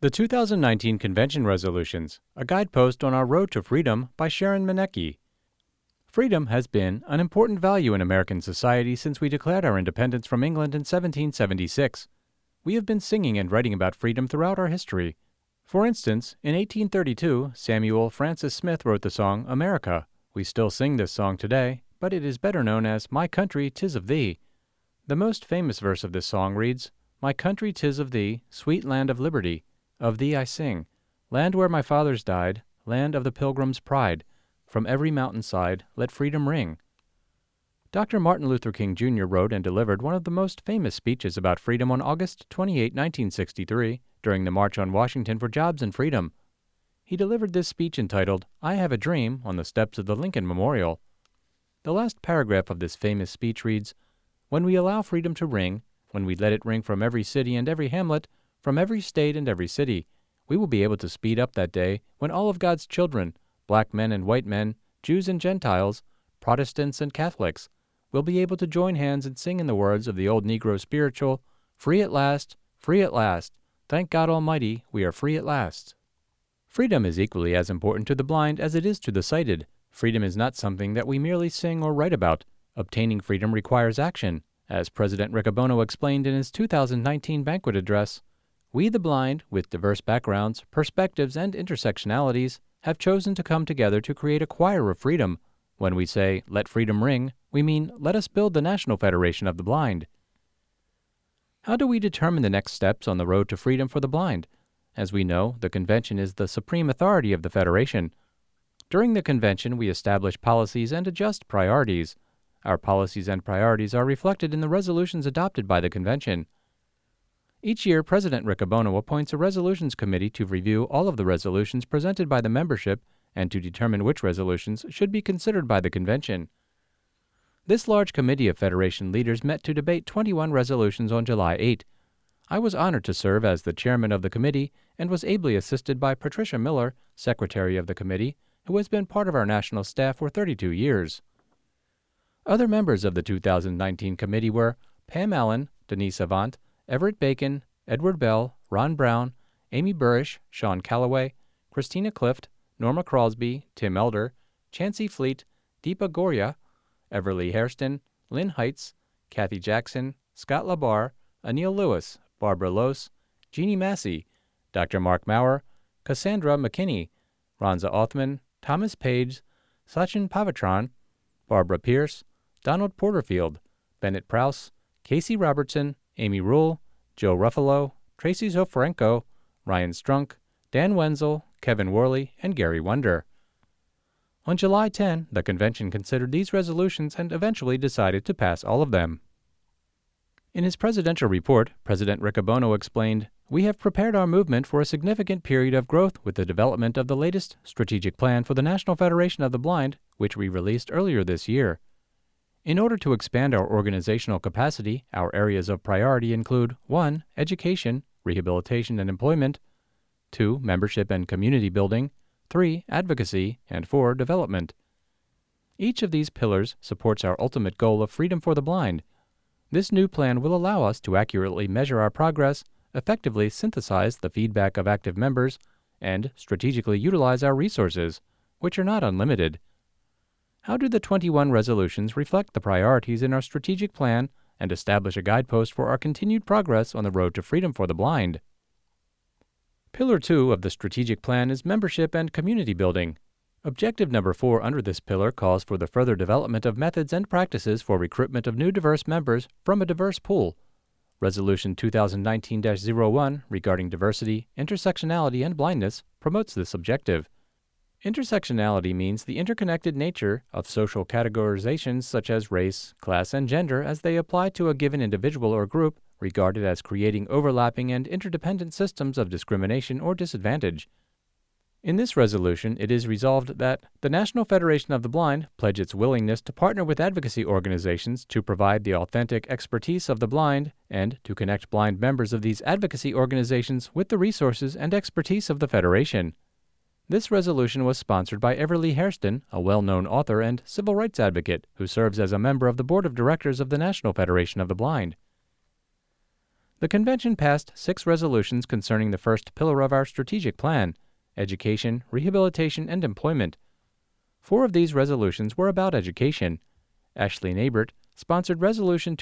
The 2019 Convention Resolutions, a guidepost on our road to freedom by Sharon Manecki. Freedom has been an important value in American society since we declared our independence from England in 1776. We have been singing and writing about freedom throughout our history. For instance, in 1832, Samuel Francis Smith wrote the song America. We still sing this song today, but it is better known as My Country, 'Tis of Thee. The most famous verse of this song reads, My country, 'tis of thee, sweet land of liberty. Of thee I sing, land where my fathers died, land of the pilgrim's pride. From every mountainside let freedom ring. Dr. Martin Luther King Jr. wrote and delivered one of the most famous speeches about freedom on August 28, 1963, during the March on Washington for Jobs and Freedom. He delivered this speech entitled, I Have a Dream, on the steps of the Lincoln Memorial. The last paragraph of this famous speech reads, When we allow freedom to ring, when we let it ring from every city and every hamlet, from every state and every city, we will be able to speed up that day when all of God's children, black men and white men, Jews and Gentiles, Protestants and Catholics, will be able to join hands and sing in the words of the old Negro spiritual, free at last, thank God Almighty, we are free at last. Freedom is equally as important to the blind as it is to the sighted. Freedom is not something that we merely sing or write about. Obtaining freedom requires action. As President Riccobono explained in his 2019 banquet address, we the blind, with diverse backgrounds, perspectives, and intersectionalities, have chosen to come together to create a choir of freedom. When we say, let freedom ring, we mean, let us build the National Federation of the Blind. How do we determine the next steps on the road to freedom for the blind? As we know, the Convention is the supreme authority of the Federation. During the Convention, we establish policies and adjust priorities. Our policies and priorities are reflected in the resolutions adopted by the Convention. Each year, President Riccobono appoints a resolutions committee to review all of the resolutions presented by the membership and to determine which resolutions should be considered by the Convention. This large committee of Federation leaders met to debate 21 resolutions on July 8. I was honored to serve as the chairman of the committee and was ably assisted by Patricia Miller, secretary of the committee, who has been part of our national staff for 32 years. Other members of the 2019 committee were Pam Allen, Denise Avant, Everett Bacon, Edward Bell, Ron Brown, Amy Burrish, Sean Calloway, Christina Clift, Norma Crosby, Tim Elder, Chancey Fleet, Deepa Goria, Everly Hairston, Lynn Heitz, Kathy Jackson, Scott Labar, Anil Lewis, Barbara Lose, Jeannie Massey, Dr. Mark Maurer, Cassandra McKinney, Ronza Othman, Thomas Page, Sachin Pavitran, Barbara Pierce, Donald Porterfield, Bennett Prouse, Casey Robertson, Amy Rule, Joe Ruffalo, Tracy Zofrenko, Ryan Strunk, Dan Wenzel, Kevin Worley, and Gary Wonder. On July 10, the Convention considered these resolutions and eventually decided to pass all of them. In his presidential report, President Riccobono explained, We have prepared our movement for a significant period of growth with the development of the latest strategic plan for the National Federation of the Blind, which we released earlier this year. In order to expand our organizational capacity, our areas of priority include 1. Education, rehabilitation and employment, 2. Membership and community building, 3. Advocacy, and 4. Development. Each of these pillars supports our ultimate goal of freedom for the blind. This new plan will allow us to accurately measure our progress, effectively synthesize the feedback of active members, and strategically utilize our resources, which are not unlimited. How do the 21 resolutions reflect the priorities in our strategic plan and establish a guidepost for our continued progress on the road to freedom for the blind? Pillar 2 of the strategic plan is membership and community building. Objective number 4 under this pillar calls for the further development of methods and practices for recruitment of new diverse members from a diverse pool. Resolution 2019-01 regarding diversity, intersectionality, and blindness promotes this objective. Intersectionality means the interconnected nature of social categorizations such as race, class, and gender as they apply to a given individual or group, regarded as creating overlapping and interdependent systems of discrimination or disadvantage. In this resolution, it is resolved that the National Federation of the Blind pledge its willingness to partner with advocacy organizations to provide the authentic expertise of the blind and to connect blind members of these advocacy organizations with the resources and expertise of the Federation. This resolution was sponsored by Everly Hairston, a well-known author and civil rights advocate who serves as a member of the Board of Directors of the National Federation of the Blind. The convention passed 6 resolutions concerning the first pillar of our strategic plan: education, rehabilitation, and employment. 4 of these resolutions were about education. Ashley Nabert sponsored Resolution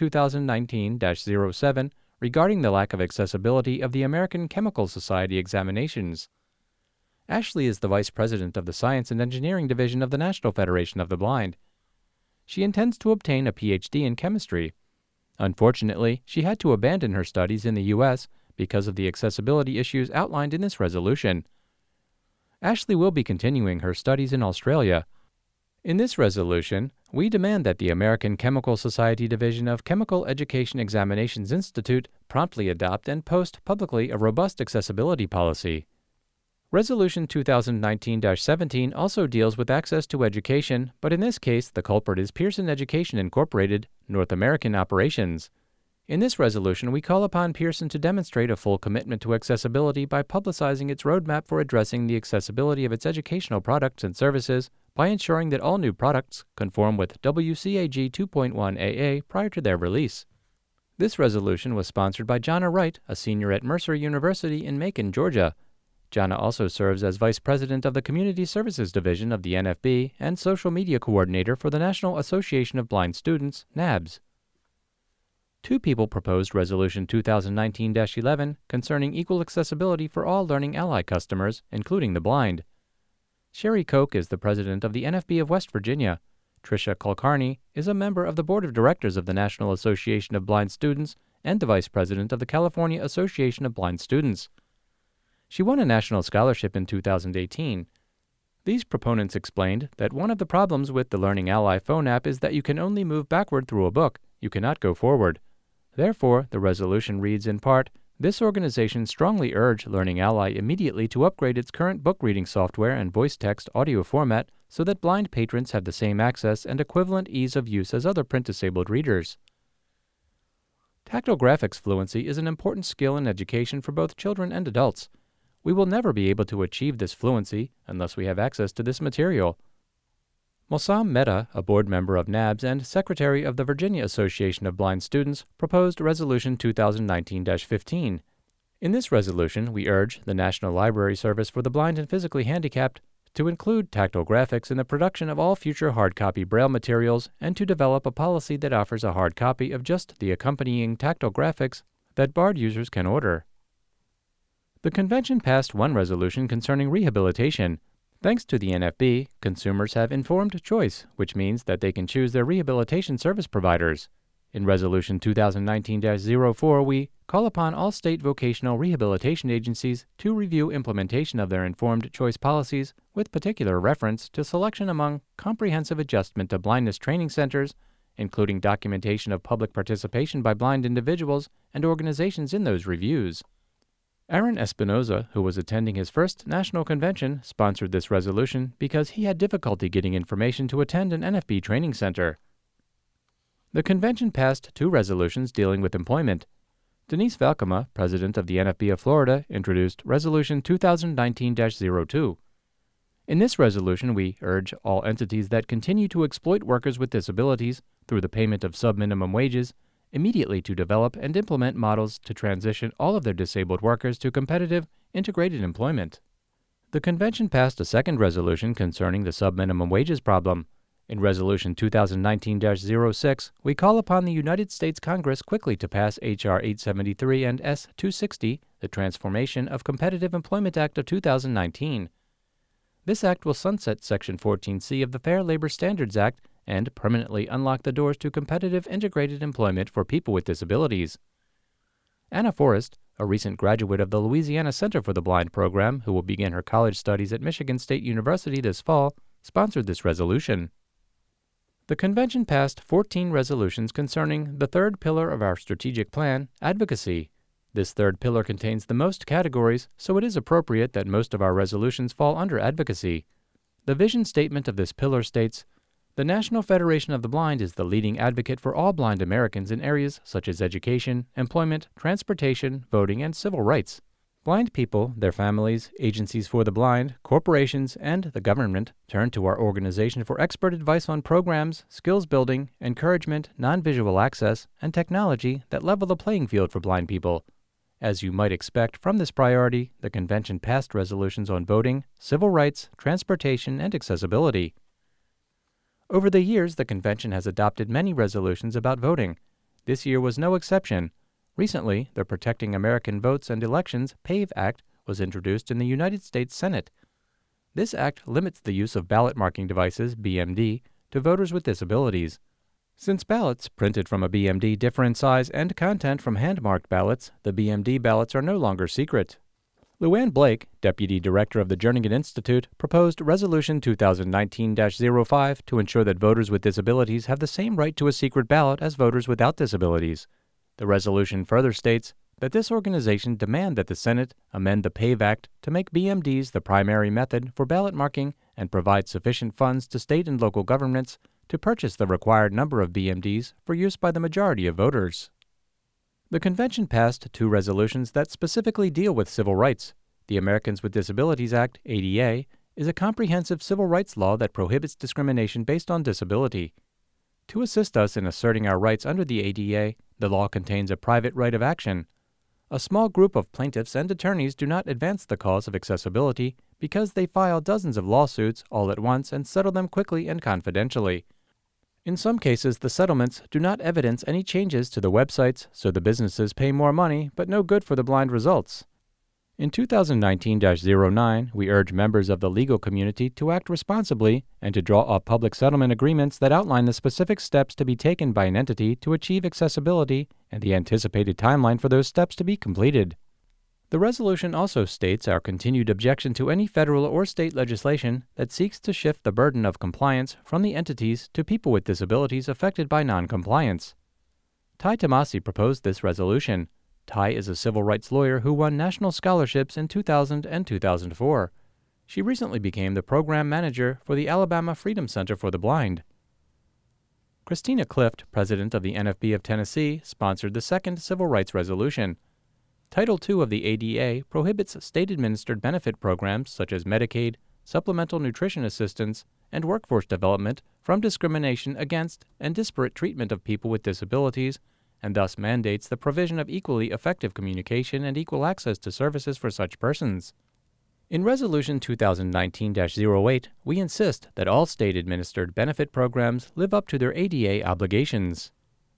2019-07 regarding the lack of accessibility of the American Chemical Society examinations. Ashley is the Vice President of the Science and Engineering Division of the National Federation of the Blind. She intends to obtain a Ph.D. in chemistry. Unfortunately, she had to abandon her studies in the U.S. because of the accessibility issues outlined in this resolution. Ashley will be continuing her studies in Australia. In this resolution, we demand that the American Chemical Society Division of Chemical Education Examinations Institute promptly adopt and post publicly a robust accessibility policy. Resolution 2019-17 also deals with access to education, but in this case, the culprit is Pearson Education Incorporated, North American Operations. In this resolution, we call upon Pearson to demonstrate a full commitment to accessibility by publicizing its roadmap for addressing the accessibility of its educational products and services by ensuring that all new products conform with WCAG 2.1 AA prior to their release. This resolution was sponsored by Jana Wright, a senior at Mercer University in Macon, Georgia. Jana also serves as Vice President of the Community Services Division of the NFB and Social Media Coordinator for the National Association of Blind Students, NABS. 2 people proposed Resolution 2019-11 concerning equal accessibility for all Learning Ally customers, including the blind. Sherry Koch is the President of the NFB of West Virginia. Tricia Kulkarni is a member of the Board of Directors of the National Association of Blind Students and the Vice President of the California Association of Blind Students. She won a national scholarship in 2018. These proponents explained that one of the problems with the Learning Ally phone app is that you can only move backward through a book, you cannot go forward. Therefore, the resolution reads in part, "This organization strongly urge Learning Ally immediately to upgrade its current book reading software and voice-text audio format so that blind patrons have the same access and equivalent ease of use as other print-disabled readers." Tactile graphics fluency is an important skill in education for both children and adults. We will never be able to achieve this fluency unless we have access to this material. Mosam Mehta, a board member of NABS and secretary of the Virginia Association of Blind Students, proposed Resolution 2019-15. In this resolution, we urge the National Library Service for the Blind and Physically Handicapped to include tactile graphics in the production of all future hard copy Braille materials and to develop a policy that offers a hard copy of just the accompanying tactile graphics that BARD users can order. The convention passed 1 resolution concerning rehabilitation. Thanks to the NFB, consumers have informed choice, which means that they can choose their rehabilitation service providers. In Resolution 2019-04, we call upon all state vocational rehabilitation agencies to review implementation of their informed choice policies with particular reference to selection among comprehensive adjustment to blindness training centers, including documentation of public participation by blind individuals and organizations in those reviews. Aaron Espinoza, who was attending his first national convention, sponsored this resolution because he had difficulty getting information to attend an NFB training center. The convention passed 2 resolutions dealing with employment. Denise Valkema, president of the NFB of Florida, introduced Resolution 2019-02. In this resolution, we urge all entities that continue to exploit workers with disabilities through the payment of sub-minimum wages immediately to develop and implement models to transition all of their disabled workers to competitive, integrated employment. The convention passed a 2nd resolution concerning the sub-minimum wages problem. In Resolution 2019-06, we call upon the United States Congress quickly to pass H.R. 873 and S. 260, the Transformation of Competitive Employment Act of 2019. This act will sunset Section 14C of the Fair Labor Standards Act and permanently unlock the doors to competitive integrated employment for people with disabilities. Anna Forrest, a recent graduate of the Louisiana Center for the Blind program who will begin her college studies at Michigan State University this fall, sponsored this resolution. The convention passed 14 resolutions concerning the 3rd pillar of our strategic plan, advocacy. This 3rd pillar contains the most categories, so it is appropriate that most of our resolutions fall under advocacy. The vision statement of this pillar states, "The National Federation of the Blind is the leading advocate for all blind Americans in areas such as education, employment, transportation, voting, and civil rights. Blind people, their families, agencies for the blind, corporations, and the government turn to our organization for expert advice on programs, skills building, encouragement, non-visual access, and technology that level the playing field for blind people. As you might expect from this priority, the convention passed resolutions on voting, civil rights, transportation, and accessibility. Over the years, the convention has adopted many resolutions about voting. This year was no exception. Recently, the Protecting American Votes and Elections PAVE Act was introduced in the United States Senate. This act limits the use of ballot marking devices, BMD, to voters with disabilities. Since ballots printed from a BMD differ in size and content from hand-marked ballots, the BMD ballots are no longer secret. Luann Blake, Deputy Director of the Jernigan Institute, proposed Resolution 2019-05 to ensure that voters with disabilities have the same right to a secret ballot as voters without disabilities. The resolution further states that this organization demand that the Senate amend the PAVE Act to make BMDs the primary method for ballot marking and provide sufficient funds to state and local governments to purchase the required number of BMDs for use by the majority of voters. The convention passed 2 resolutions that specifically deal with civil rights. The Americans with Disabilities Act, ADA, is a comprehensive civil rights law that prohibits discrimination based on disability. To assist us in asserting our rights under the ADA, the law contains a private right of action. A small group of plaintiffs and attorneys do not advance the cause of accessibility because they file dozens of lawsuits all at once and settle them quickly and confidentially. In some cases, the settlements do not evidence any changes to the websites, so the businesses pay more money, but no good for the blind results. In 2019-09, we urge members of the legal community to act responsibly and to draw up public settlement agreements that outline the specific steps to be taken by an entity to achieve accessibility and the anticipated timeline for those steps to be completed. The resolution also states our continued objection to any federal or state legislation that seeks to shift the burden of compliance from the entities to people with disabilities affected by noncompliance. Ty Tomasi proposed this resolution. Ty is a civil rights lawyer who won national scholarships in 2000 and 2004. She recently became the program manager for the Alabama Freedom Center for the Blind. Christina Clift, president of the NFB of Tennessee, sponsored the second civil rights resolution. Title II of the ADA prohibits state-administered benefit programs such as Medicaid, supplemental nutrition assistance, and workforce development from discrimination against and disparate treatment of people with disabilities, and thus mandates the provision of equally effective communication and equal access to services for such persons. In Resolution 2019-08, we insist that all state-administered benefit programs live up to their ADA obligations.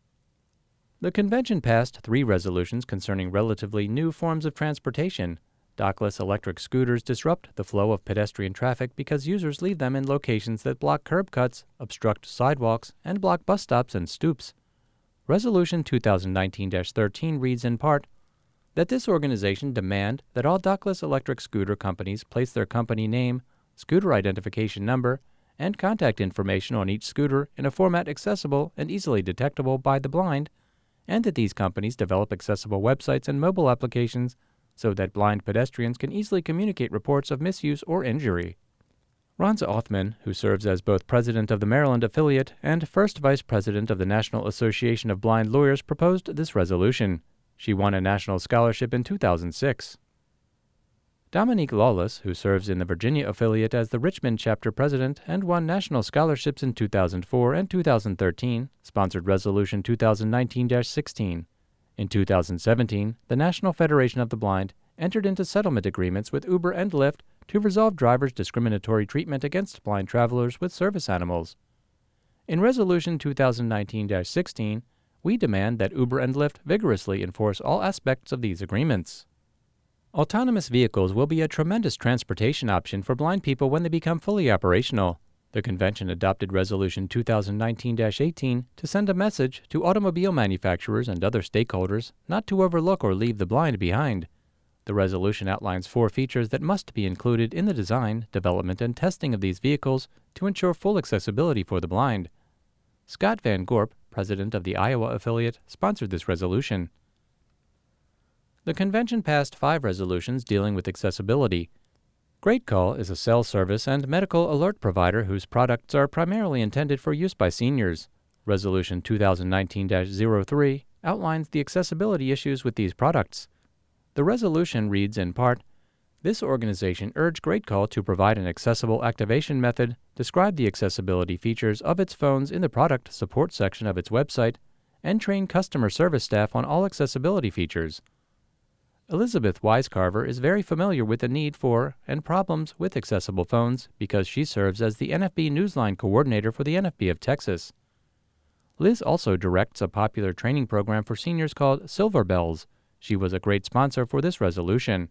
The convention passed 3 resolutions concerning relatively new forms of transportation. Dockless electric scooters disrupt the flow of pedestrian traffic because users leave them in locations that block curb cuts, obstruct sidewalks, and block bus stops and stoops. Resolution 2019-13 reads in part, that this organization demand that all dockless electric scooter companies place their company name, scooter identification number, and contact information on each scooter in a format accessible and easily detectable by the blind, and that these companies develop accessible websites and mobile applications so that blind pedestrians can easily communicate reports of misuse or injury. Ronza Othman, who serves as both president of the Maryland affiliate and first vice president of the National Association of Blind Lawyers, proposed this resolution. She won a national scholarship in 2006. Dominique Lawless, who serves in the Virginia affiliate as the Richmond chapter president and won national scholarships in 2004 and 2013, sponsored Resolution 2019-16. In 2017, the National Federation of the Blind entered into settlement agreements with Uber and Lyft to resolve drivers' discriminatory treatment against blind travelers with service animals. In Resolution 2019-16, we demand that Uber and Lyft vigorously enforce all aspects of these agreements. Autonomous vehicles will be a tremendous transportation option for blind people when they become fully operational. The convention adopted Resolution 2019-18 to send a message to automobile manufacturers and other stakeholders not to overlook or leave the blind behind. The resolution outlines 4 features that must be included in the design, development, and testing of these vehicles to ensure full accessibility for the blind. Scott Van Gorp, president of the Iowa affiliate, sponsored this resolution. The convention passed 5 resolutions dealing with accessibility. GreatCall is a cell service and medical alert provider whose products are primarily intended for use by seniors. Resolution 2019-03 outlines the accessibility issues with these products. The resolution reads in part, "This organization urged GreatCall to provide an accessible activation method, describe the accessibility features of its phones in the product support section of its website, and train customer service staff on all accessibility features." Elizabeth Wisecarver is very familiar with the need for and problems with accessible phones because she serves as the NFB Newsline coordinator for the NFB of Texas. Liz also directs a popular training program for seniors called Silver Bells. She was a great sponsor for this resolution.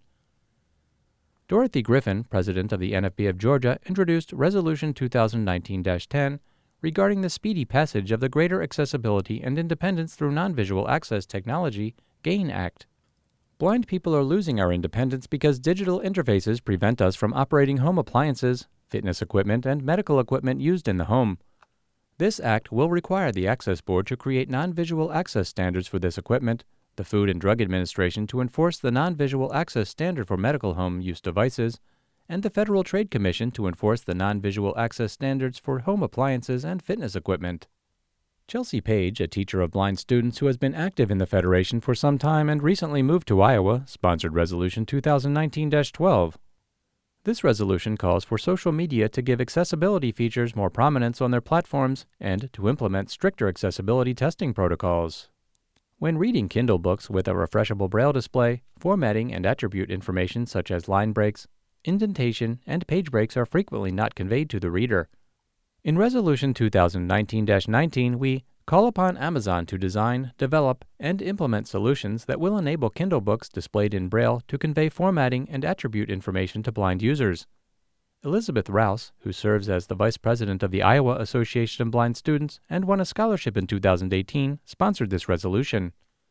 Dorothy Griffin, president of the NFB of Georgia, introduced Resolution 2019-10 regarding the speedy passage of the Greater Accessibility and Independence Through Non-Visual Access Technology, GAIN Act. Blind people are losing our independence because digital interfaces prevent us from operating home appliances, fitness equipment, and medical equipment used in the home. This act will require the Access Board to create non-visual access standards for this equipment, the Food and Drug Administration to enforce the non-visual access standard for medical home use devices, and the Federal Trade Commission to enforce the non-visual access standards for home appliances and fitness equipment. Chelsea Page, a teacher of blind students who has been active in the Federation for some time and recently moved to Iowa, sponsored Resolution 2019-12. This resolution calls for social media to give accessibility features more prominence on their platforms and to implement stricter accessibility testing protocols. When reading Kindle books with a refreshable braille display, formatting and attribute information such as line breaks, indentation, and page breaks are frequently not conveyed to the reader. In Resolution 2019-19, we call upon Amazon to design, develop, and implement solutions that will enable Kindle books displayed in Braille to convey formatting and attribute information to blind users. Elizabeth Rouse, who serves as the vice president of the Iowa Association of Blind Students and won a scholarship in 2018, sponsored this resolution.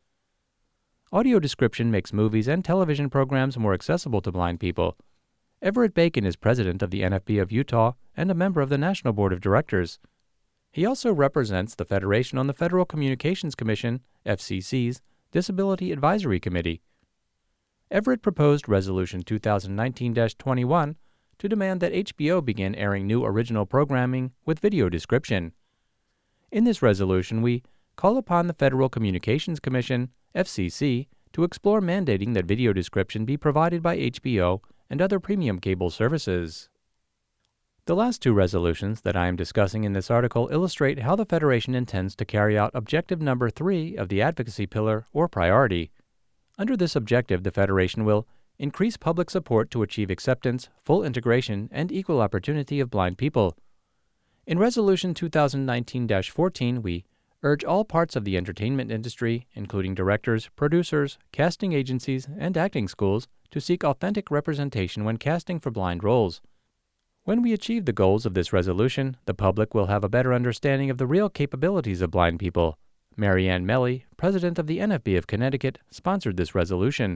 Audio description makes movies and television programs more accessible to blind people. Everett Bacon is president of the NFB of Utah and a member of the National Board of Directors. He also represents the Federation on the Federal Communications Commission, FCC's, Disability Advisory Committee. Everett proposed Resolution 2019-21 to demand that HBO begin airing new original programming with video description. In this resolution, we call upon the Federal Communications Commission, FCC, to explore mandating that video description be provided by HBO and other premium cable services. The last two resolutions that I am discussing in this article illustrate how the Federation intends to carry out objective number 3 of the advocacy pillar or priority. Under this objective, the Federation will increase public support to achieve acceptance, full integration, and equal opportunity of blind people. In Resolution 2019-14, we urge all parts of the entertainment industry, including directors, producers, casting agencies, and acting schools, to seek authentic representation when casting for blind roles. When we achieve the goals of this resolution, the public will have a better understanding of the real capabilities of blind people. Marianne Melly, president of the NFB of Connecticut, sponsored this resolution.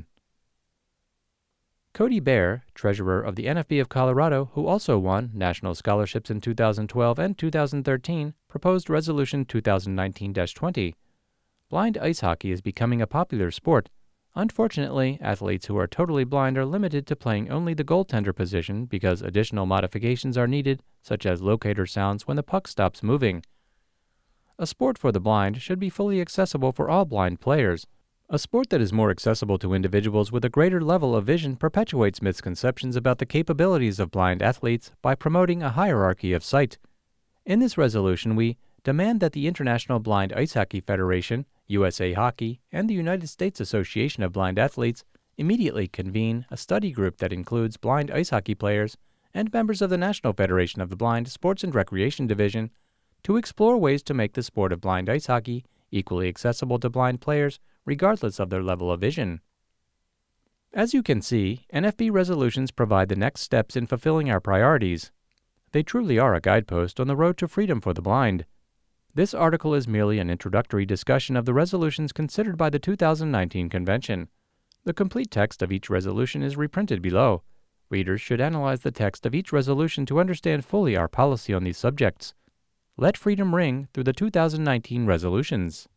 Cody Baer, treasurer of the NFB of Colorado, who also won national scholarships in 2012 and 2013, proposed Resolution 2019-20. Blind ice hockey is becoming a popular sport. Unfortunately, athletes who are totally blind are limited to playing only the goaltender position because additional modifications are needed, such as locator sounds when the puck stops moving. A sport for the blind should be fully accessible for all blind players. A sport that is more accessible to individuals with a greater level of vision perpetuates misconceptions about the capabilities of blind athletes by promoting a hierarchy of sight. In this resolution, we demand that the International Blind Ice Hockey Federation, USA Hockey, and the United States Association of Blind Athletes immediately convene a study group that includes blind ice hockey players and members of the National Federation of the Blind Sports and Recreation Division to explore ways to make the sport of blind ice hockey equally accessible to blind players regardless of their level of vision. As you can see, NFB resolutions provide the next steps in fulfilling our priorities. They truly are a guidepost on the road to freedom for the blind. This article is merely an introductory discussion of the resolutions considered by the 2019 convention. The complete text of each resolution is reprinted below. Readers should analyze the text of each resolution to understand fully our policy on these subjects. Let freedom ring through the 2019 resolutions.